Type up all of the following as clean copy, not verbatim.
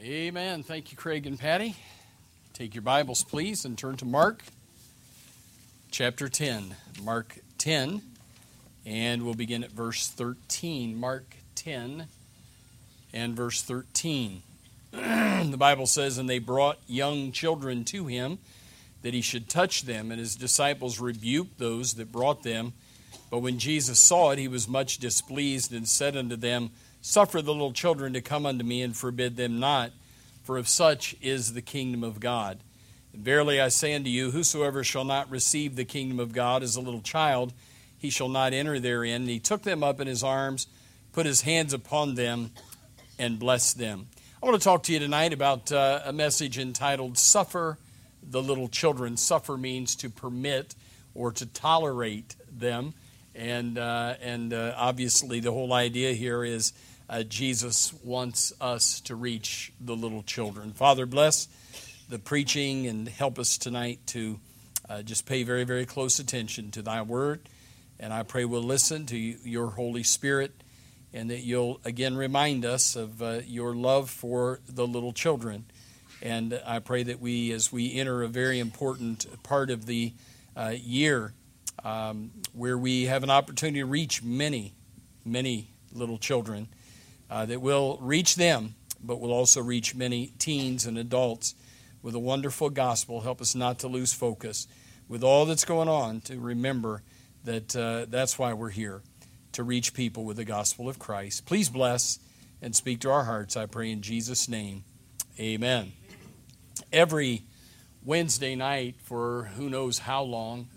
Amen. Thank you, Craig and Patty. Take your Bibles, please, and turn to Mark chapter 10. Mark 10, and we'll begin at verse 13. Mark 10 and verse 13. The Bible says, "And they brought young children to him, that he should touch them, and his disciples rebuked those that brought them. But when Jesus saw it, he was much displeased, and said unto them, Suffer the little children to come unto me, and forbid them not, for of such is the kingdom of God. And verily I say unto you, whosoever shall not receive the kingdom of God as a little child, he shall not enter therein. And he took them up in his arms, put his hands upon them, and blessed them." I want to talk to you tonight about a message entitled, Suffer the Little Children. Suffer means to permit or to tolerate them. And obviously the whole idea here is Jesus wants us to reach the little children. Father, bless the preaching and help us tonight to just pay very, very close attention to thy word. And I pray we'll listen to your Holy Spirit, and that you'll again remind us of your love for the little children. And I pray that as we enter a very important part of the year, where we have an opportunity to reach many, many little children, that we'll reach them, but we'll also reach many teens and adults with a wonderful gospel. Help us not to lose focus with all that's going on, to remember that that's why we're here, to reach people with the gospel of Christ. Please bless and speak to our hearts, I pray in Jesus' name. Amen. Every Wednesday night for who knows how long,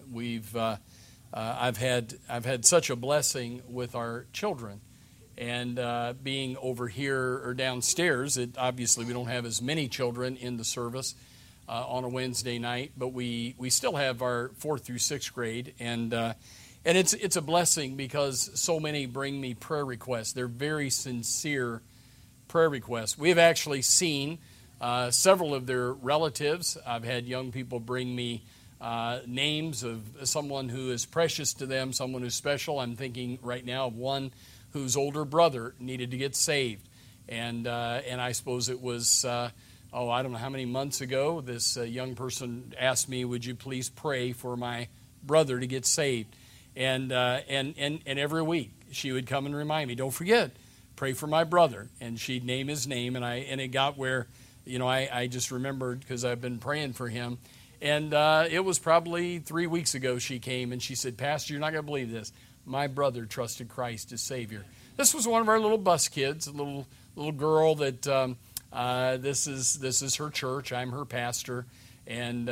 I've had such a blessing with our children. And being over here or downstairs, obviously we don't have as many children in the service on a Wednesday night, but we still have our 4th through 6th grade, and it's a blessing because so many bring me prayer requests. They're very sincere prayer requests. We have actually seen several of their relatives. I've had young people bring me names of someone who is precious to them, someone who's special. I'm thinking right now of one whose older brother needed to get saved. And I suppose it was, I don't know how many months ago, this young person asked me, would you please pray for my brother to get saved? And every week she would come and remind me, don't forget, pray for my brother. And she'd name his name, and it got where, I just remembered because I've been praying for him. And it was probably 3 weeks ago she came and she said, Pastor, you're not going to believe this. My brother trusted Christ as Savior. This was one of our little bus kids, a little girl that this is her church. I'm her pastor, and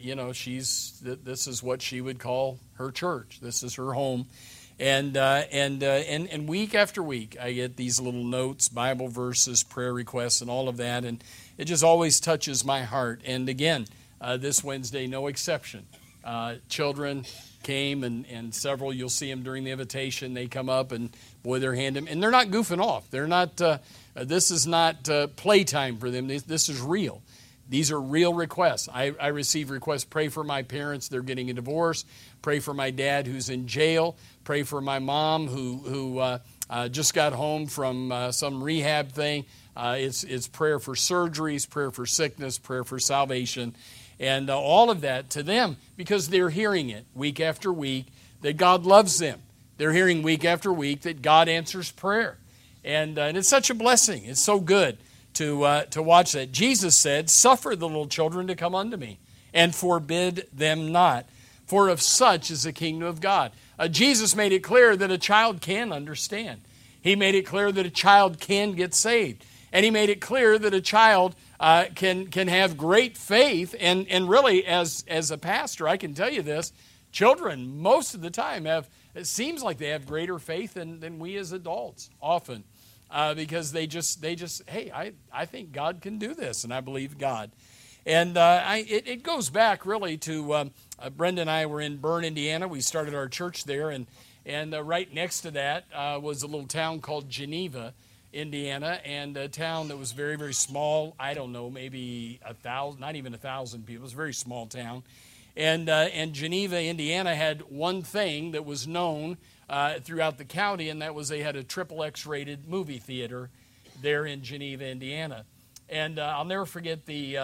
this is what she would call her church. This is her home, and week after week I get these little notes, Bible verses, prayer requests, and all of that, and it just always touches my heart. And again, this Wednesday, no exception. Children came, and several, you'll see them during the invitation. They come up and, boy, they're handing, and they're not goofing off. They're not, this is not playtime for them. This is real. These are real requests. I receive requests, pray for my parents, they're getting a divorce. Pray for my dad who's in jail. Pray for my mom who just got home from some rehab thing. It's prayer for surgeries, prayer for sickness, prayer for salvation. And all of that to them, because they're hearing it week after week, that God loves them. They're hearing week after week that God answers prayer. And it's such a blessing. It's so good to watch that. Jesus said, Suffer the little children to come unto me, and forbid them not, for of such is the kingdom of God. Jesus made it clear that a child can understand. He made it clear that a child can get saved. And he made it clear that a child can have great faith, and really, as a pastor, I can tell you this: children most of the time it seems like they have greater faith than we as adults often, because they just hey, I think God can do this, and I believe God. And it goes back really to Brenda and I were in Bern, Indiana. We started our church there, and right next to that was a little town called Geneva, Indiana, and a town that was very, very small. I don't know, maybe 1,000, not even 1,000 people. It was a very small town. And Geneva, Indiana had one thing that was known throughout the county, and that was they had a XXX rated movie theater there in Geneva, Indiana. And I'll never forget the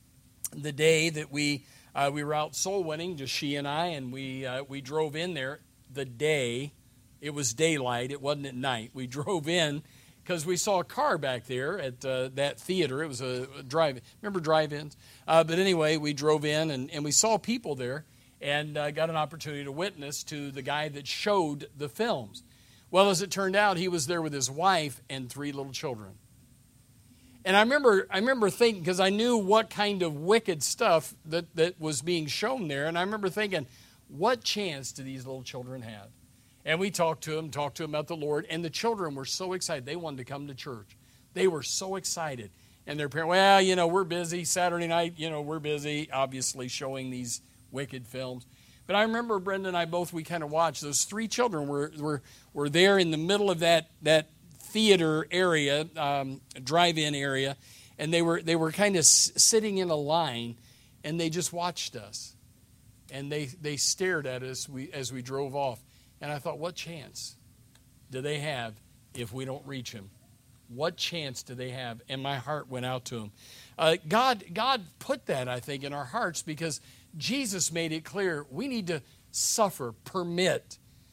day that we were out soul winning, just she and I, and we drove in there the day. It was daylight. It wasn't at night. We drove in because we saw a car back there at that theater. It was a drive. Remember drive-ins? But anyway, we drove in, and we saw people there and got an opportunity to witness to the guy that showed the films. Well, as it turned out, he was there with his wife and 3 little children. And I remember thinking, because I knew what kind of wicked stuff that was being shown there, and I remember thinking, what chance do these little children have? And we talked to them about the Lord, and the children were so excited. They wanted to come to church. They were so excited. And their parents, well, we're busy. Saturday night, we're busy, obviously, showing these wicked films. But I remember Brenda and I both, we kind of watched. Those 3 children were there in the middle of that theater area, drive-in area, and they were kind of sitting in a line, and they just watched us. And they stared at us as we drove off. And I thought, what chance do they have if we don't reach them? What chance do they have? And my heart went out to them. God put that, I think, in our hearts because Jesus made it clear we need to suffer, permit,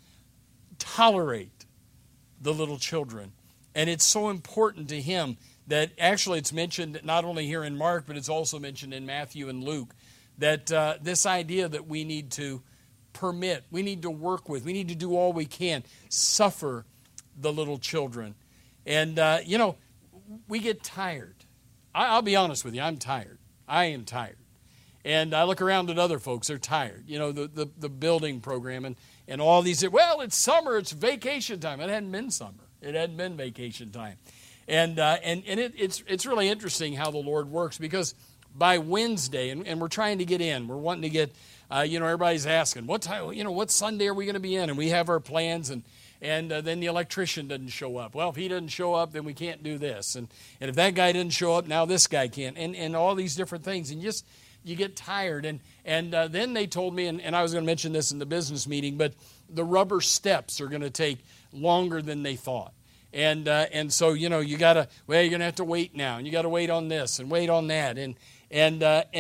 tolerate the little children. And it's so important to him that actually it's mentioned not only here in Mark, but it's also mentioned in Matthew and Luke, that this idea that we need to permit, we need to work with, we need to do all we can, suffer the little children. And, we get tired. I'll be honest with you, I'm tired. I am tired. And I look around at other folks, they're tired. The building program and all these, well, it's summer, it's vacation time. It hadn't been summer. It hadn't been vacation time. And it's really interesting how the Lord works because by Wednesday, and we're trying to get in, we're wanting to get, everybody's asking, what time, what Sunday are we going to be in? And we have our plans, and then the electrician doesn't show up. Well, if he doesn't show up, then we can't do this. And if that guy didn't show up, now this guy can't. And all these different things. And you get tired. And then they told me, and I was going to mention this in the business meeting, but the rubber steps are going to take longer than they thought. And so, you're going to have to wait now. And you got to wait on this and wait on that. And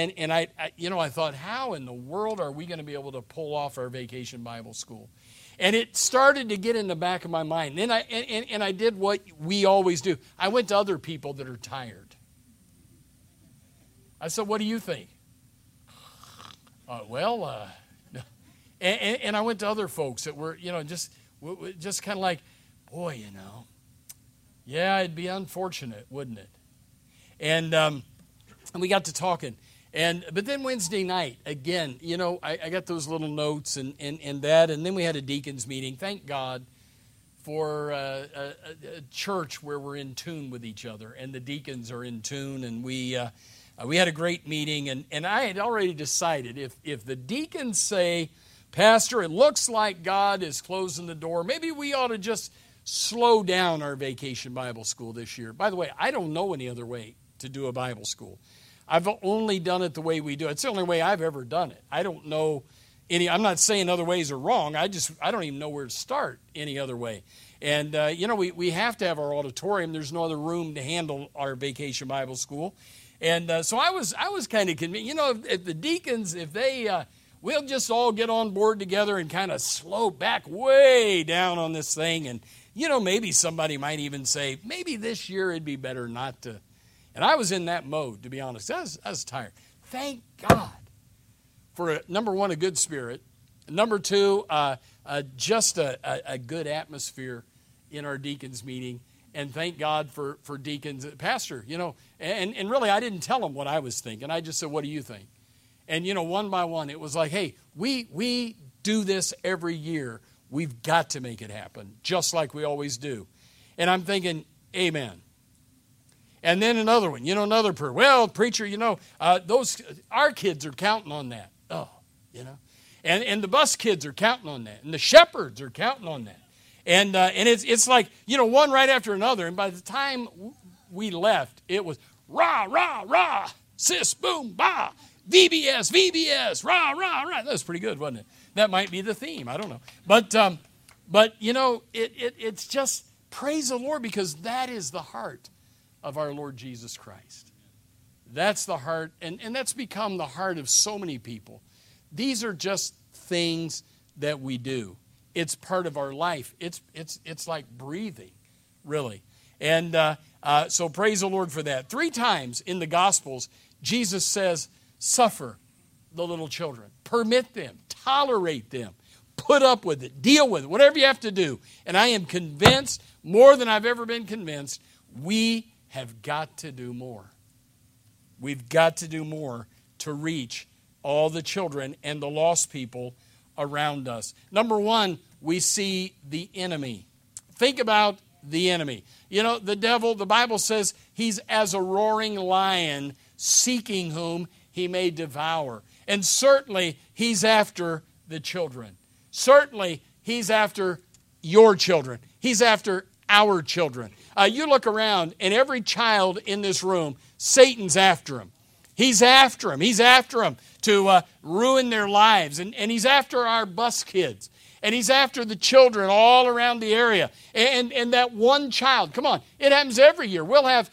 I thought, how in the world are we going to be able to pull off our Vacation Bible School? And it started to get in the back of my mind. And I did what we always do. I went to other people that are tired. I said, what do you think? And I went to other folks that were, just kind of like, boy, yeah, it'd be unfortunate, wouldn't it? And we got to talking. But then Wednesday night, again, I got those little notes and that, and then we had a deacons meeting. Thank God for a church where we're in tune with each other, and the deacons are in tune, and we had a great meeting, and I had already decided if the deacons say, Pastor, it looks like God is closing the door, maybe we ought to just slow down our Vacation Bible School this year. By the way, I don't know any other way to do a Bible school. I've only done it the way we do it. It's the only way I've ever done it. I don't know any, I'm not saying other ways are wrong. I don't even know where to start any other way. And, we have to have our auditorium. There's no other room to handle our Vacation Bible School. And so I was kind of convinced, if the deacons, if they, we'll just all get on board together and kind of slow back way down on this thing. And, maybe somebody might even say, maybe this year it'd be better not to. And I was in that mode, to be honest. I was tired. Thank God for, number one, a good spirit. Number two, just a good atmosphere in our deacons meeting. And thank God for deacons. Pastor, and really I didn't tell them what I was thinking. I just said, what do you think? And, one by one, it was like, hey, we do this every year. We've got to make it happen, just like we always do. And I'm thinking, amen. And then another one, another prayer. Well, preacher, our kids are counting on that. Oh, and the bus kids are counting on that, and the shepherds are counting on that, and it's like one right after another. And by the time we left, it was rah rah rah, sis boom bah, VBS rah rah rah. That was pretty good, wasn't it? That might be the theme. I don't know, but it's just praise the Lord because that is the heart of our Lord Jesus Christ. That's the heart, and that's become the heart of so many people. These are just things that we do. It's part of our life. It's like breathing, really. And so praise the Lord for that. 3 times in the Gospels, Jesus says, suffer the little children. Permit them. Tolerate them. Put up with it. Deal with it. Whatever you have to do. And I am convinced, more than I've ever been convinced, we have got to do more. We've got to do more to reach all the children and the lost people around us. Number 1, we see the enemy. Think about the enemy. You know, the devil, the Bible says he's as a roaring lion seeking whom he may devour. And certainly he's after the children. Certainly he's after your children. He's after our children. You look around and every child in this room, Satan's after him. He's after them. He's after them to ruin their lives. And he's after our bus kids. And he's after the children all around the area. And that one child, come on, it happens every year. We'll have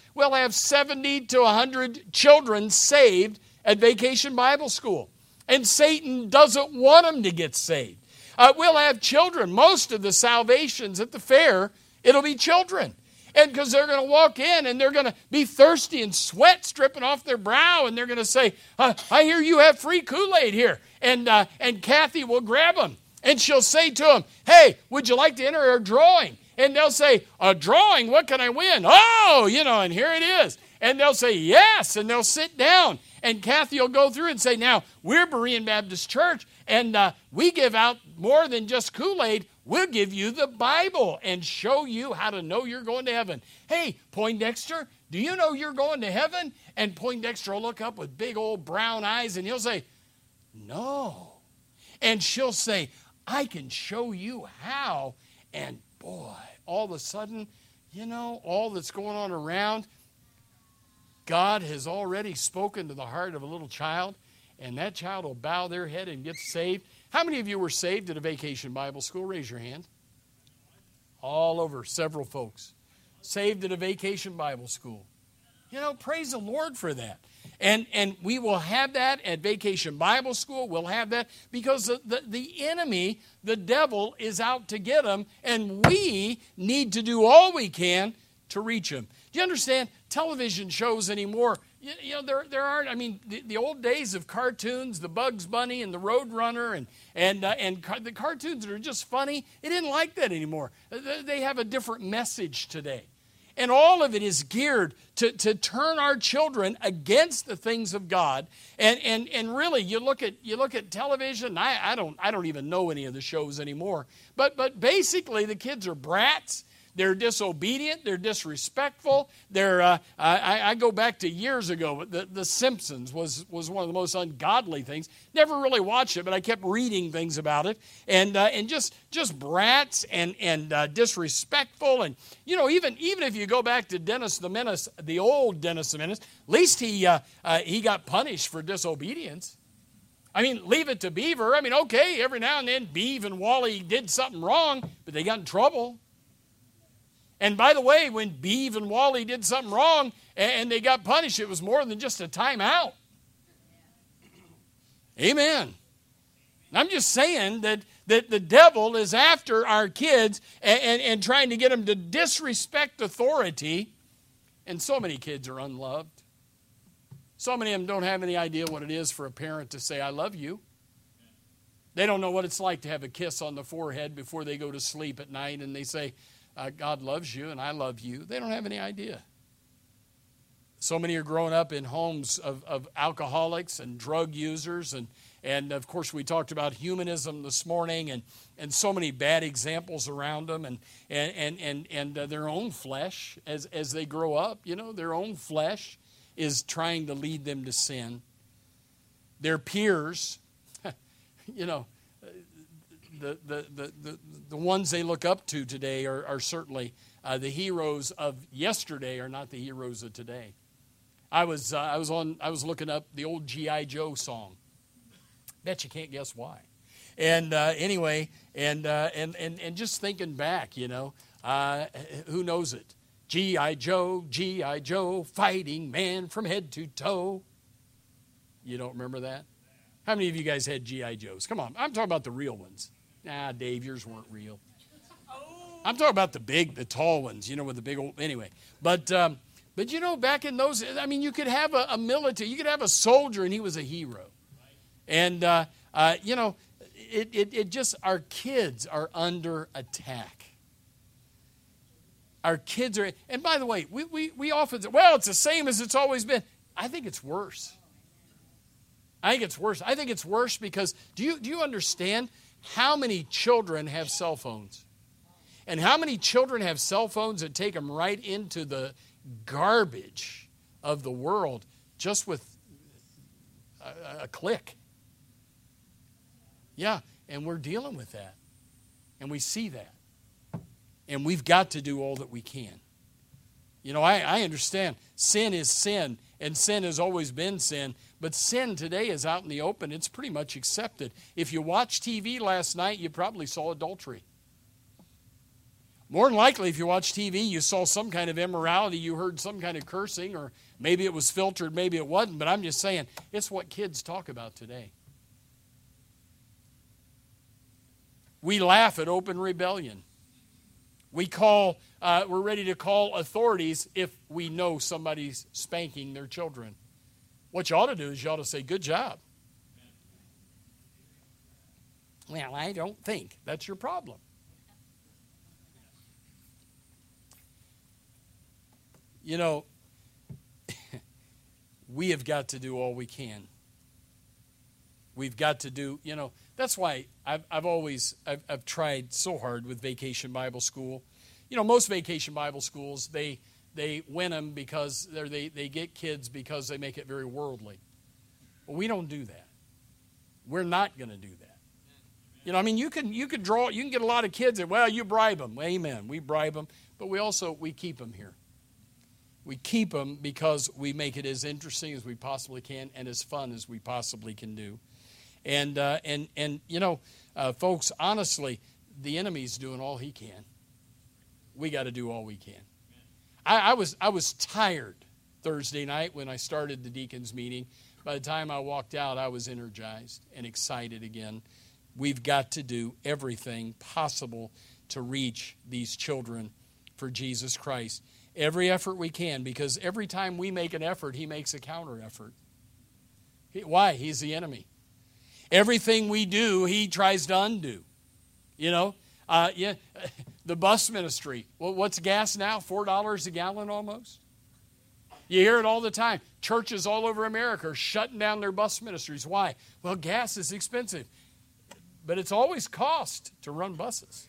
70 to 100 children saved at Vacation Bible School. And Satan doesn't want them to get saved. We'll have children. Most of the salvations at the fair, it'll be children. And because they're going to walk in and they're going to be thirsty and sweat dripping off their brow. And they're going to say, I hear you have free Kool-Aid here. And Kathy will grab them. And she'll say to them, hey, would you like to enter a drawing? And they'll say, a drawing? What can I win? Oh, and here it is. And they'll say, yes. And they'll sit down. And Kathy will go through and say, now, we're Berean Baptist Church. And we give out more than just Kool-Aid. We'll give you the Bible and show you how to know you're going to heaven. Hey, Poindexter, do you know you're going to heaven? And Poindexter will look up with big old brown eyes and he'll say, no. And she'll say, I can show you how. And boy, all of a sudden, all that's going on around, God has already spoken to the heart of a little child, and that child will bow their head and get saved. How many of you were saved at a Vacation Bible School? Raise your hand. All over, several folks. Saved at a Vacation Bible School. Praise the Lord for that. And we will have that at Vacation Bible School. We'll have that because the enemy, the devil, is out to get them, and we need to do all we can to reach them. Do you understand? Television shows anymore, there aren't, the old days of cartoons, the Bugs Bunny and the Roadrunner and the cartoons that are just funny, it isn't like that anymore. They have a different message today. And all of it is geared to turn our children against the things of God. And really, you look at television. I don't even know any of the shows anymore. But basically, the kids are brats. They're disobedient. They're disrespectful. I go back to years ago. The Simpsons was one of the most ungodly things. Never really watched it, but I kept reading things about it. And just brats and disrespectful. And even if you go back to Dennis the Menace, the old Dennis the Menace, at least he got punished for disobedience. Leave it to Beaver. Okay, every now and then Beav and Wally did something wrong, but they got in trouble. And by the way, when Beav and Wally did something wrong and they got punished, it was more than just a timeout. Amen. I'm just saying that the devil is after our kids and trying to get them to disrespect authority. And so many kids are unloved. So many of them don't have any idea what it is for a parent to say, I love you. They don't know what it's like to have a kiss on the forehead before they go to sleep at night and they say, God loves you and I love you. They don't have any idea. So many are growing up in homes of alcoholics and drug users. And of course, we talked about humanism this morning and so many bad examples around them and their own flesh as they grow up. Their own flesh is trying to lead them to sin. Their peers, the ones they look up to today are certainly the heroes of yesterday are not the heroes of today. I was looking up the old G.I. Joe song. Bet you can't guess why. And anyway, and just thinking back, who knows it? G.I. Joe, G.I. Joe, fighting man from head to toe. You don't remember that? How many of you guys had G.I. Joes? Come on, I'm talking about the real ones. Nah, Dave, yours weren't real. I'm talking about the tall ones, with the big old, anyway. But back in those, you could have a military, you could have a soldier, and he was a hero. And, it just, our kids are under attack. Our kids are, and by the way, we often say, well, it's the same as it's always been. I think it's worse. I think it's worse because, do you understand how many children have cell phones? And how many children have cell phones that take them right into the garbage of the world just with a click? Yeah, and we're dealing with that. And we see that. And we've got to do all that we can. I understand sin is sin, and sin has always been sin. But sin today is out in the open. It's pretty much accepted. If you watched TV last night, you probably saw adultery. More than likely, if you watched TV, you saw some kind of immorality, you heard some kind of cursing, or maybe it was filtered, maybe it wasn't. But I'm just saying, it's what kids talk about today. We laugh at open rebellion. We're ready to call authorities if we know somebody's spanking their children. What you ought to do is you ought to say, good job. Well, I don't think. That's your problem. We have got to do all we can. We've got to do, that's why I've tried so hard with Vacation Bible School. Most Vacation Bible Schools, they win them because they get kids because they make it very worldly. But we don't do that. We're not going to do that. You can get a lot of kids and, well, you bribe them. Amen. We bribe them, but we keep them here. We keep them because we make it as interesting as we possibly can and as fun as we possibly can do. And folks, honestly, the enemy's doing all he can. We got to do all we can. I was tired Thursday night when I started the deacons meeting. By the time I walked out, I was energized and excited again. We've got to do everything possible to reach these children for Jesus Christ. Every effort we can, because every time we make an effort, he makes a counter effort. Why? He's the enemy. Everything we do, he tries to undo. The bus ministry. Well, what's gas now? $4 a gallon almost? You hear it all the time. Churches all over America are shutting down their bus ministries. Why? Well, gas is expensive. But it's always cost to run buses.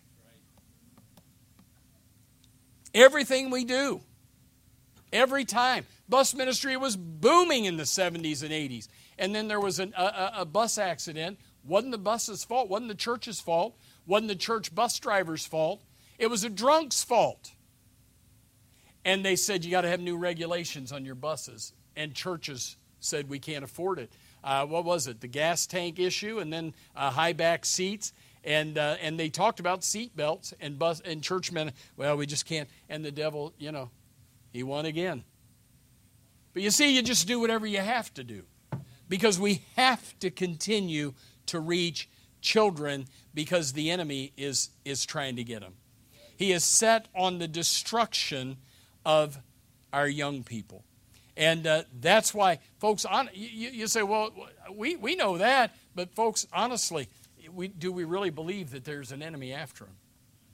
Everything we do. Every time. Bus ministry was booming in the 70s and 80s. And then there was a bus accident. Wasn't the bus's fault. Wasn't the church's fault. Wasn't the church bus driver's fault. It was a drunk's fault. And they said, you got to have new regulations on your buses. And churches said, we can't afford it. What was it? The gas tank issue, and then high back seats. And they talked about seat belts, and churchmen, well, we just can't. And the devil, he won again. But you see, you just do whatever you have to do. Because we have to continue to reach children because the enemy is trying to get them. He is set on the destruction of our young people. And that's why, folks, you say, well, we know that. But folks, honestly, do we really believe that there's an enemy after him?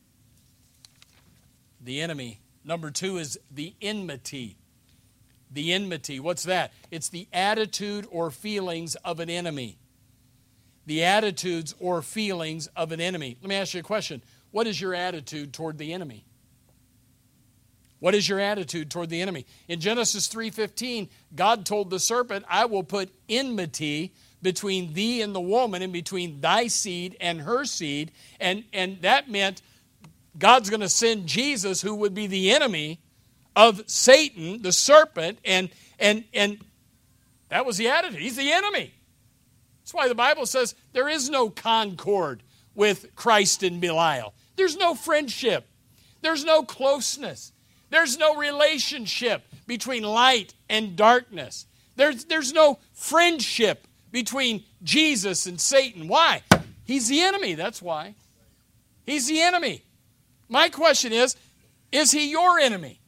The enemy. Number 2 is the enmity. The enmity. What's that? It's the attitude or feelings of an enemy. The attitudes or feelings of an enemy. Let me ask you a question. What is your attitude toward the enemy? What is your attitude toward the enemy? In Genesis 3:15, God told the serpent, I will put enmity between thee and the woman, and between thy seed and her seed. And that meant God's going to send Jesus, who would be the enemy of Satan, the serpent, and that was the attitude. He's the enemy. That's why the Bible says there is no concord with Christ and Belial. There's no friendship. There's no closeness. There's no relationship between light and darkness. There's no friendship between Jesus and Satan. Why? He's the enemy, that's why. He's the enemy. My question is he your enemy?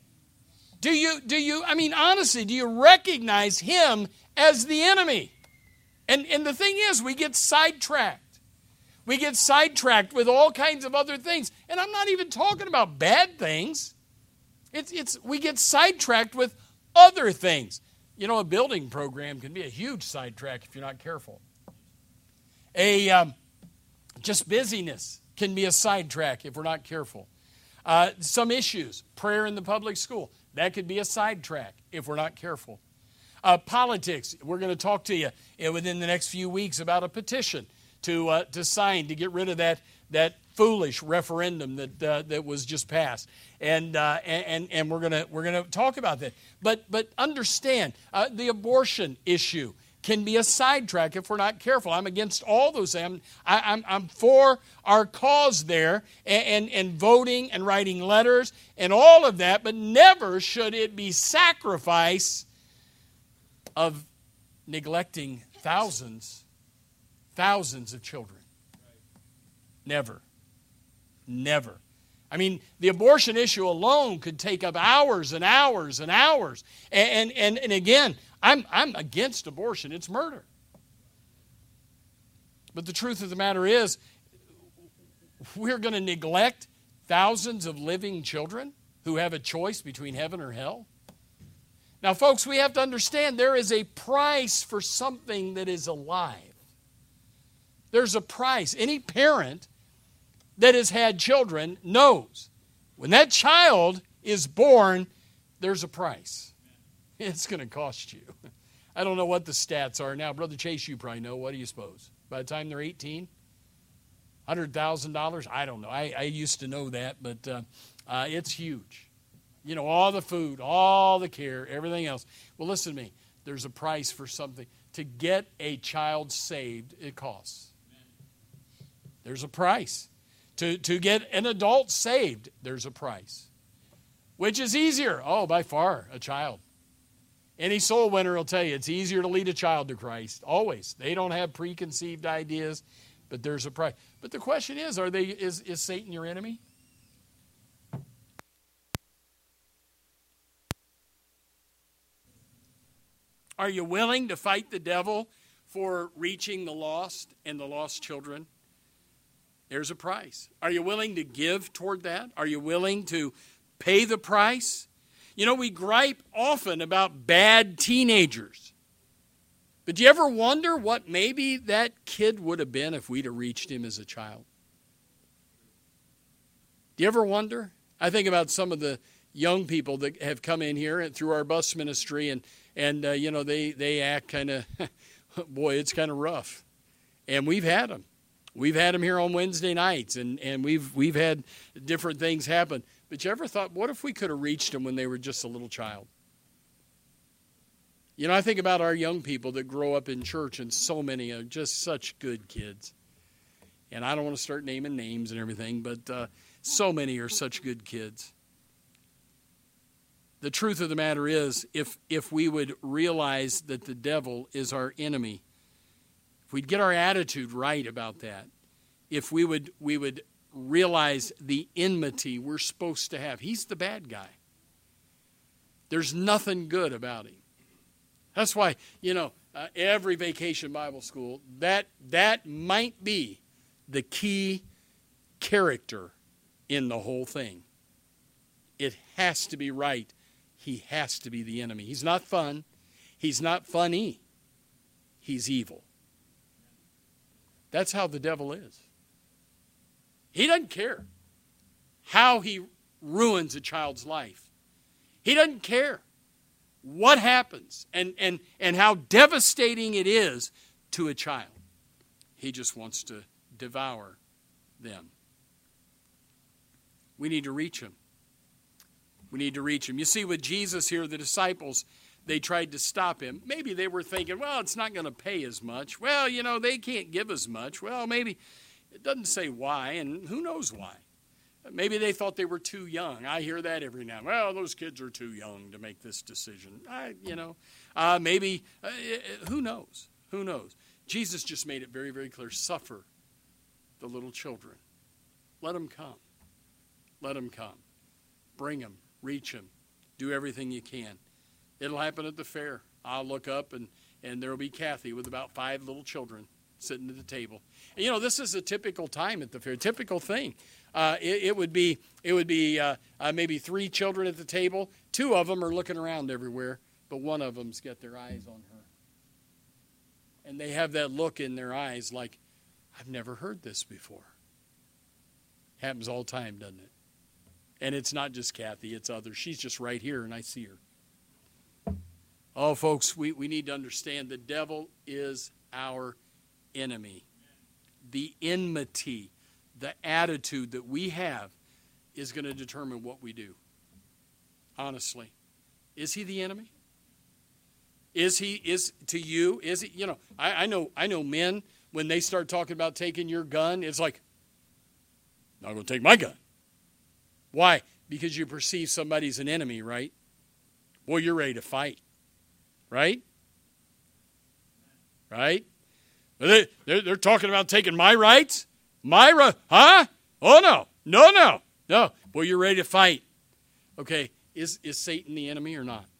Honestly, do you recognize him as the enemy? And the thing is, we get sidetracked. We get sidetracked with all kinds of other things. And I'm not even talking about bad things. We get sidetracked with other things. You know, a building program can be a huge sidetrack if you're not careful. Just busyness can be a sidetrack if we're not careful. Some issues, prayer in the public school, that could be a sidetrack if we're not careful. Politics, we're going to talk to you within the next few weeks about a petition to sign to get rid of that foolish referendum that was just passed, and we're gonna talk about that. But understand the abortion issue can be a sidetrack if we're not careful. I'm against all those things. I'm for our cause there, and voting and writing letters and all of that, but never should it be sacrifice of neglecting thousands of children. Never. I mean, the abortion issue alone could take up hours and hours and hours. And again, I'm against abortion. It's murder. But the truth of the matter is, we're going to neglect thousands of living children who have a choice between heaven or hell. Now, folks, we have to understand there is a price for something that is alive. There's a price. Any parent that has had children knows when that child is born, there's a price. It's going to cost you. I don't know what the stats are now. Brother Chase, you probably know. What do you suppose? By the time they're 18? $100,000? I don't know. I used to know that, but it's huge. You know, all the food, all the care, everything else. Well, listen to me. There's a price for something. To get a child saved, it costs. There's a price. To get an adult saved, there's a price. Which is easier? Oh, by far, a child. Any soul winner will tell you it's easier to lead a child to Christ. Always. They don't have preconceived ideas, but there's a price. But the question is, is Satan your enemy? Are you willing to fight the devil for reaching the lost and the lost children? There's a price. Are you willing to give toward that? Are you willing to pay the price? You know, we gripe often about bad teenagers. But do you ever wonder what maybe that kid would have been if we'd have reached him as a child? Do you ever wonder? I think about some of the young people that have come in here and through our bus ministry, and you know, they act kind of, boy, it's kind of rough. And we've had them. We've had them here on Wednesday nights, and we've had different things happen. But you ever thought, what if we could have reached them when they were just a little child? You know, I think about our young people that grow up in church, and so many are just such good kids. And I don't want to start naming names and everything, but so many are such good kids. The truth of the matter is, if we would realize that the devil is our enemy, if we'd get our attitude right about that, if we would realize the enmity we're supposed to have. He's the bad guy. There's nothing good about him. That's why, you know, every Vacation Bible School, that might be the key character in the whole thing. It has to be right. He has to be the enemy. He's not fun. He's not funny. He's evil. That's how the devil is. He doesn't care how he ruins a child's life. He doesn't care what happens and how devastating it is to a child. He just wants to devour them. We need to reach him. We need to reach him. You see, with Jesus here, the disciples, they tried to stop him. Maybe they were thinking, well, it's not going to pay as much. Well, you know, they can't give as much. Well, maybe it doesn't say why, and who knows why. Maybe they thought they were too young. I hear that every now and then. Well, those kids are too young to make this decision. Maybe, who knows? Who knows? Jesus just made it very, very clear. Suffer the little children. Let them come. Let them come. Bring them. Reach them. Do everything you can. It'll happen at the fair. I'll look up and there will be Kathy with about 5 little children sitting at the table. And, this is a typical time at the fair, typical thing. It would be maybe 3 children at the table. 2 of them are looking around everywhere, but one of them's got their eyes on her. And they have that look in their eyes like, I've never heard this before. Happens all the time, doesn't it? And it's not just Kathy, it's others. She's just right here, and I see her. Oh, folks, we need to understand the devil is our enemy. The enmity, the attitude that we have is going to determine what we do. Honestly. Is he the enemy? Is to you? Is he, I know men, when they start talking about taking your gun, it's like, not going to take my gun. Why? Because you perceive somebody's an enemy, right? Well, you're ready to fight. Right? Right? They're talking about taking my rights? Huh? Oh, no. No. Well, you're ready to fight. Okay, is Satan the enemy or not?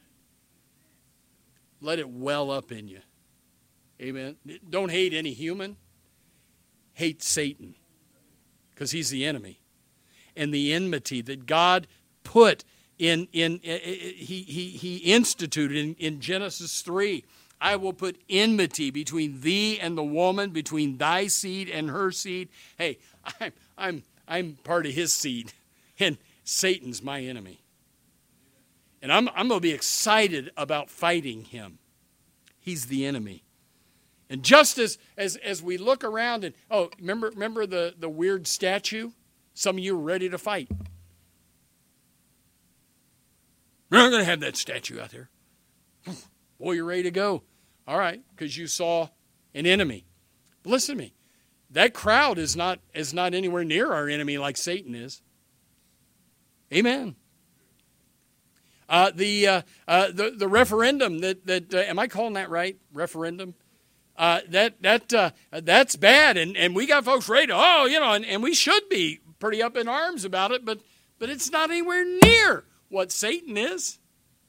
Let it well up in you. Amen. Don't hate any human. Hate Satan. Because he's the enemy. And the enmity that God put he instituted in Genesis 3. I will put enmity between thee and the woman, between thy seed and her seed. Hey, I'm part of his seed, and Satan's my enemy. And I'm going to be excited about fighting him. He's the enemy. And just as we look around and, remember the weird statue? Some of you are ready to fight. We're not going to have that statue out there. Boy, you're ready to go. All right, because you saw an enemy. But listen to me. That crowd is not anywhere near our enemy like Satan is. Amen. The referendum that am I calling that right? Referendum. That's bad, and we got folks ready to and we should be pretty up in arms about it, but it's not anywhere near what Satan is.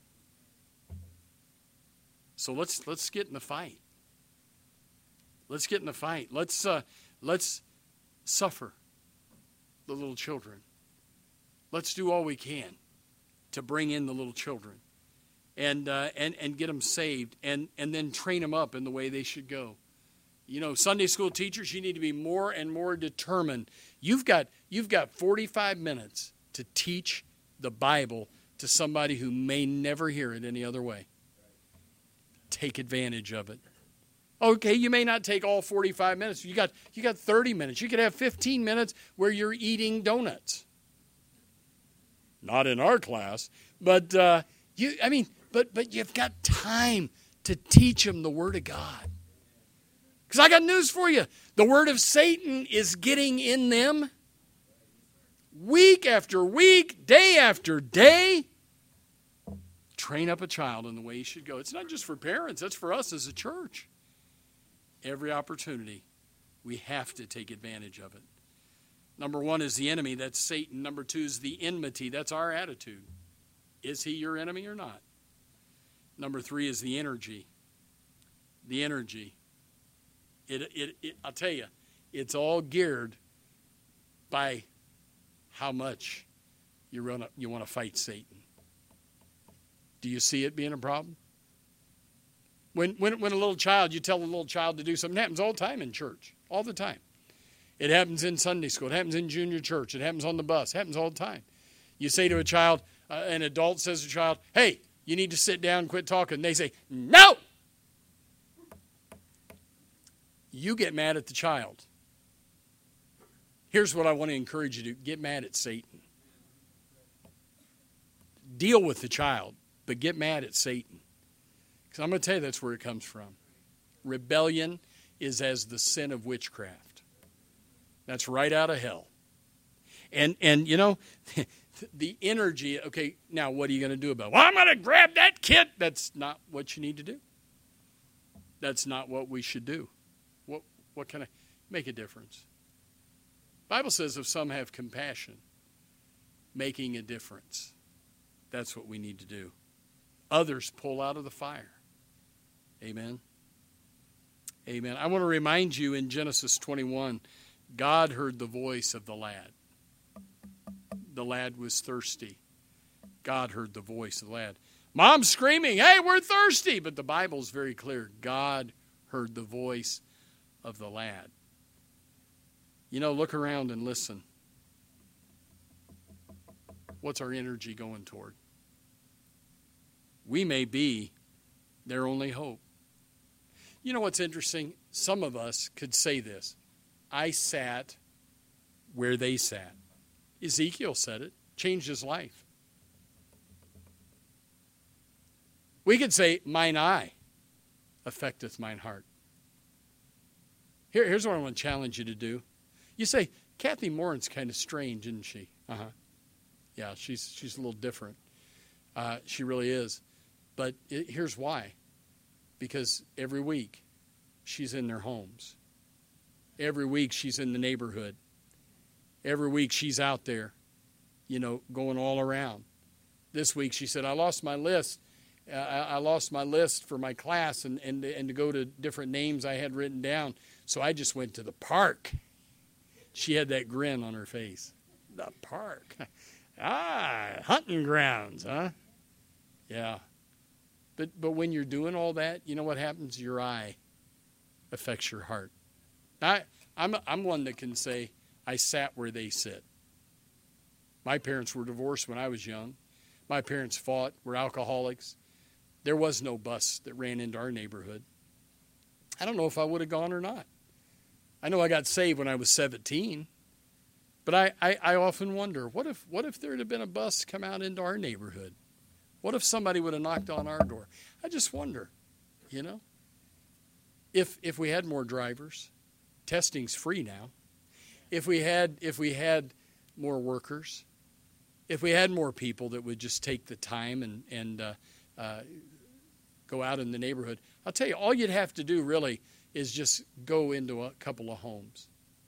So let's get in the fight. Let's get in the fight. Let's suffer the little children. Let's do all we can to bring in the little children and get them saved and then train them up in the way they should go. Sunday school teachers, you need to be more and more determined. You've got 45 minutes to teach the Bible to somebody who may never hear it any other way. Take advantage of it. Okay, you may not take all 45 minutes. You got 30 minutes. You could have 15 minutes where you're eating donuts. Not in our class, but you've got time to teach them the Word of God. Because I got news for you. The word of Satan is getting in them week after week, day after day. Train up a child in the way he should go. It's not just for parents. That's for us as a church. Every opportunity, we have to take advantage of it. Number 1 is the enemy. That's Satan. Number 2 is the enmity. That's our attitude. Is he your enemy or not? Number 3 is the energy. The energy. I'll tell you, it's all geared by how much you want to fight Satan. Do you see it being a problem? When a little child, you tell a little child to do something, it happens all the time in church, all the time. It happens in Sunday school. It happens in junior church. It happens on the bus. It happens all the time. You say to a child, an adult says to a child, hey, you need to sit down and quit talking. They say, no! You get mad at the child. Here's what I want to encourage you to do. Get mad at Satan. Deal with the child, but get mad at Satan. Because I'm going to tell you that's where it comes from. Rebellion is as the sin of witchcraft. That's right out of hell. And you know, the energy, okay, now what are you going to do about it? Well, I'm going to grab that kid. That's not what you need to do. That's not what we should do. What can I make a difference? The Bible says if some have compassion, making a difference. That's what we need to do. Others pull out of the fire. Amen. Amen. I want to remind you in Genesis 21, God heard the voice of the lad. The lad was thirsty. God heard the voice of the lad. Mom's screaming, hey, we're thirsty. But the Bible's very clear. God heard the voice of the lad. You know, look around and listen. What's our energy going toward? We may be their only hope. You know what's interesting? Some of us could say this. I sat where they sat. Ezekiel said it. Changed his life. We could say, mine eye affecteth mine heart. Here's what I want to challenge you to do. You say, Kathy Morin's kind of strange, isn't she? Uh-huh. Yeah, she's a little different. She really is. But here's why. Because every week she's in their homes. Every week she's in the neighborhood. Every week she's out there, you know, going all around. This week she said, I lost my list. I lost my list for my class and to go to different names I had written down. So I just went to the park. She had that grin on her face. The park. Hunting grounds, huh? Yeah. But when you're doing all that, you know what happens? Your eye affects your heart. I'm one that can say, I sat where they sit. My parents were divorced when I was young. My parents fought, were alcoholics. There was no bus that ran into our neighborhood. I don't know if I would have gone or not. I know I got saved when I was 17. But I often wonder, what if there had been a bus come out into our neighborhood? What if somebody would have knocked on our door? I just wonder, you know. If we had more drivers, testing's free now. If we had more workers, if we had more people that would just take the time and go out in the neighborhood, I'll tell you, all you'd have to do really is just go into a couple of homes.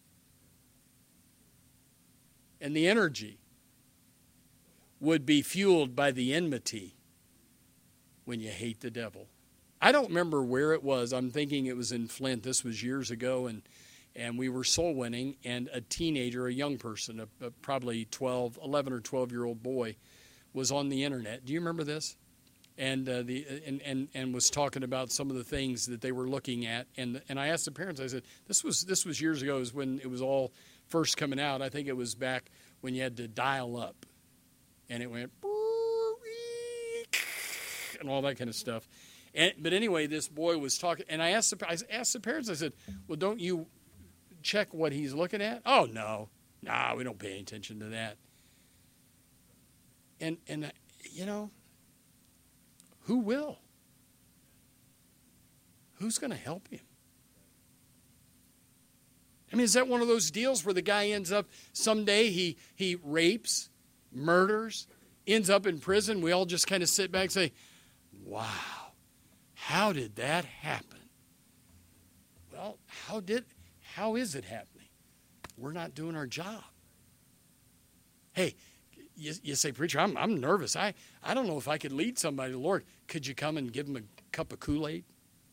And the energy would be fueled by the enmity when you hate the devil. I don't remember where it was. I'm thinking it was in Flint. This was years ago, and we were soul winning, and a teenager, a young person, a probably 11 or 12-year-old boy, was on the internet. Do you remember this? And was talking about some of the things that they were looking at, and I asked the parents. I said, "This was years ago. It was when it was all first coming out. I think it was back when you had to dial up, and it went and all that kind of stuff." But anyway, this boy was talking, and I asked the parents. I said, "Well, don't you check what he's looking at?" "Oh no, we don't pay any attention to that." And you know. Who will? Who's going to help him? I mean, is that one of those deals where the guy ends up, someday he rapes, murders, ends up in prison? We all just kind of sit back and say, wow, how did that happen? Well, how is it happening? We're not doing our job. Hey, you say, preacher, I'm nervous. I don't know if I could lead somebody to the Lord. Could you come and give them a cup of Kool-Aid?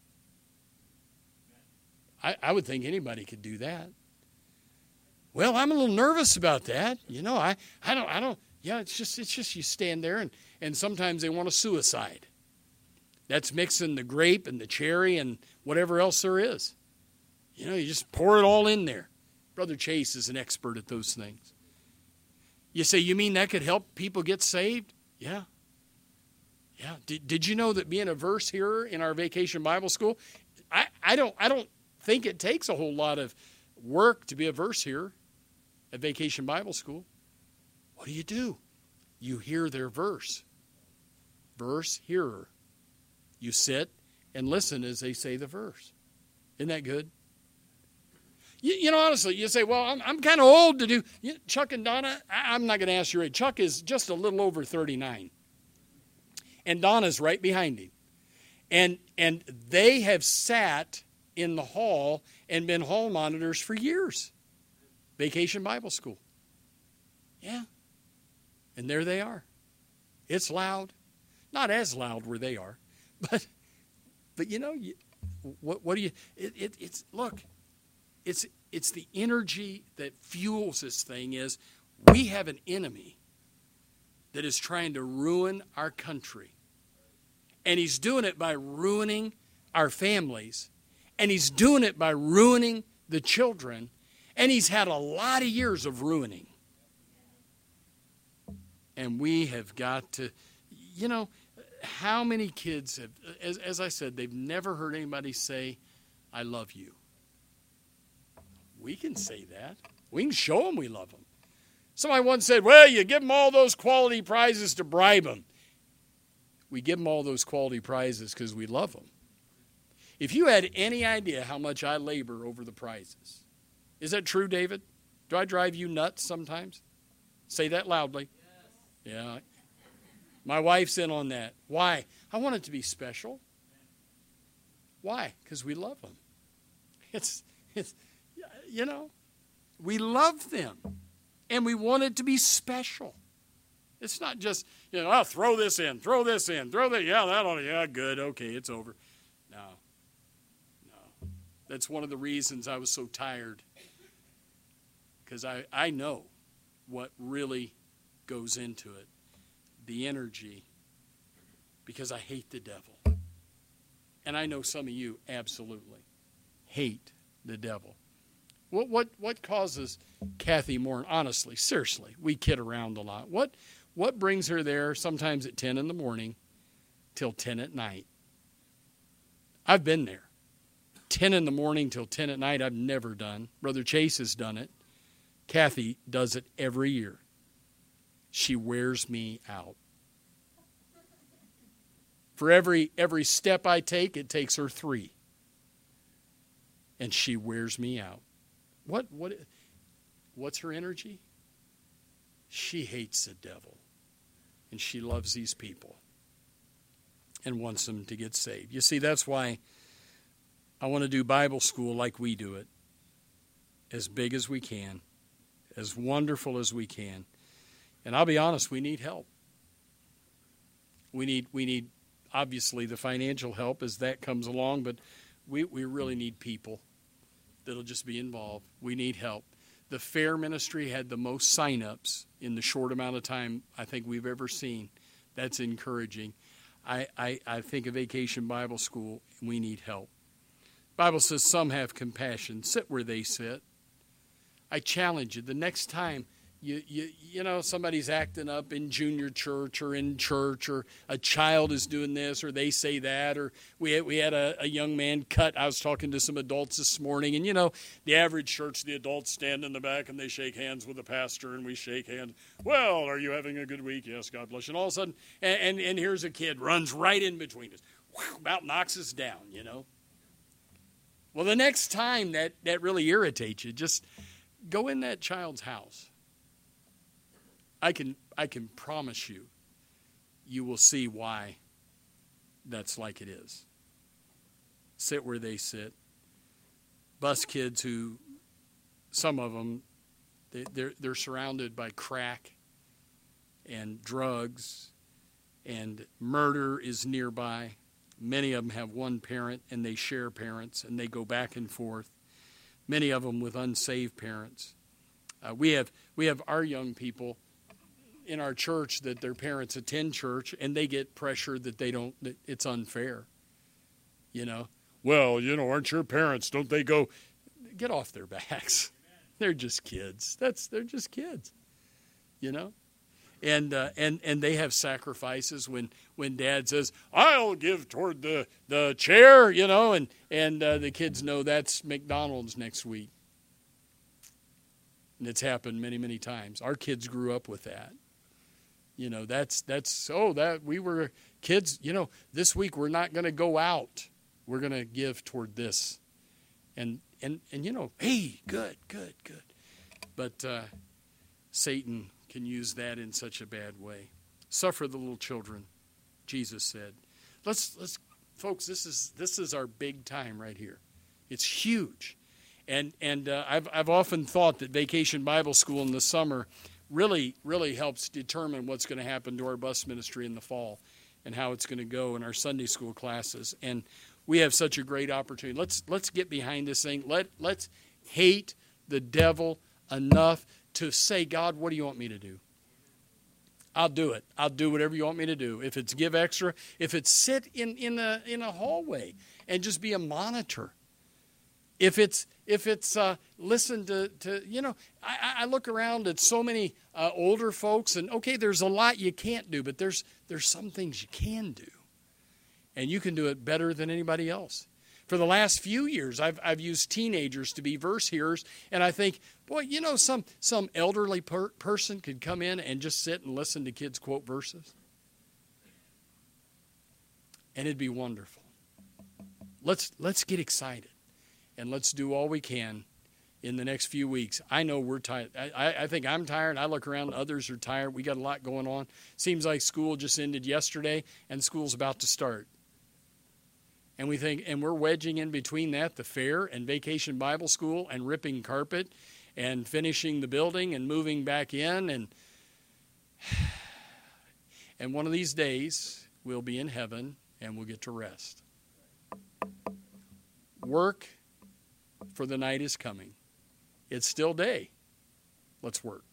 I would think anybody could do that. Well, I'm a little nervous about that. You know, I don't. Yeah, it's just you stand there and sometimes they want a suicide. That's mixing the grape and the cherry and whatever else there is. You know, you just pour it all in there. Brother Chase is an expert at those things. You say, you mean that could help people get saved? Yeah. Yeah. Did you know that being a verse hearer in our Vacation Bible School, I don't think it takes a whole lot of work to be a verse hearer at Vacation Bible School. What do? You hear their verse. Verse hearer. You sit and listen as they say the verse. Isn't that good? Honestly, you say, well, I'm kind of old to do. Chuck and Donna, I'm not going to ask your age. Chuck is just a little over 39. And Donna's right behind him. And they have sat in the hall and been hall monitors for years. Vacation Bible School. Yeah. And there they are. It's loud. Not as loud where they are. But what do you, look, it's the energy that fuels this thing is we have an enemy that is trying to ruin our country. And he's doing it by ruining our families. And he's doing it by ruining the children. And he's had a lot of years of ruining. And we have got to, how many kids have, as I said, they've never heard anybody say, I love you. We can say that. We can show them we love them. Somebody once said, well, you give them all those quality prizes to bribe them. We give them all those quality prizes because we love them. If you had any idea how much I labor over the prizes. Is that true, David? Do I drive you nuts sometimes? Say that loudly. Yes. Yeah. My wife's in on that. Why? I want it to be special. Why? Because we love them. It's we love them. And we want it to be special. It's not just, I'll throw this in, throw that, yeah, good, okay, it's over. No. That's one of the reasons I was so tired. Because I know what really goes into it. The energy. Because I hate the devil. And I know some of you absolutely hate the devil. What causes Kathy Moore, honestly, seriously, we kid around a lot. What brings her there sometimes at 10 in the morning till 10 at night? I've been there. 10 in the morning till 10 at night I've never done. Brother Chase has done it. Kathy does it every year. She wears me out. For every step I take, it takes her 3. And she wears me out. What's her energy? She hates the devil. And she loves these people. And wants them to get saved. You see, that's why I want to do Bible school like we do it. As big as we can. As wonderful as we can. And I'll be honest, we need help. We need obviously the financial help as that comes along, but we really need people that'll just be involved. We need help. The Fair Ministry had the most sign-ups in the short amount of time I think we've ever seen. That's encouraging. I think of Vacation Bible School, we need help. The Bible says some have compassion. Sit where they sit. I challenge you, the next time somebody's acting up in junior church or in church, or a child is doing this or they say that, or we had a young man cut. I was talking to some adults this morning, and the average church, the adults stand in the back and they shake hands with the pastor, and we shake hands. Well, are you having a good week? Yes, God bless you. And all of a sudden, and here's a kid runs right in between us, about knocks us down. Well, the next time that really irritates you, just go in that child's house. I can promise you, you will see why that's like it is. Sit where they sit. Bus kids who, some of them, they're surrounded by crack and drugs, and murder is nearby. Many of them have one parent, and they share parents, and they go back and forth. Many of them with unsaved parents. We have our young people in our church that their parents attend church, and they get pressure that that it's unfair. Well, aren't your parents, don't they go? Get off their backs. They're just kids. They're just kids. And they have sacrifices when dad says, I'll give toward the chair, and the kids know that's McDonald's next week. And it's happened many, many times. Our kids grew up with that. That we were kids, this week we're not going to go out. We're going to give toward this. And hey, good. But Satan can use that in such a bad way. Suffer the little children, Jesus said. Let's folks, this is our big time right here. It's huge. And I've often thought that Vacation Bible School in the summer really helps determine what's going to happen to our bus ministry in the fall and how it's going to go in our Sunday school classes. And we have such a great opportunity. Let's get behind this thing. Let's hate the devil enough to say, God, what do you want me to do? I'll do it. I'll do whatever you want me to do. If it's give extra, if it's sit in a hallway and just be a monitor. If it's listen to I look around at so many older folks, and okay, there's a lot you can't do, but there's some things you can do, and you can do it better than anybody else. For the last few years, I've used teenagers to be verse hearers, and I think, boy, some elderly person could come in and just sit and listen to kids quote verses, and it'd be wonderful. Let's get excited. And let's do all we can in the next few weeks. I know we're tired. I think I'm tired. I look around, others are tired. We got a lot going on. Seems like school just ended yesterday, and school's about to start. And we're wedging in between that, the fair and Vacation Bible School, and ripping carpet, and finishing the building, and moving back in, and one of these days we'll be in heaven, and we'll get to rest. Work, for the night is coming. It's still day. Let's work.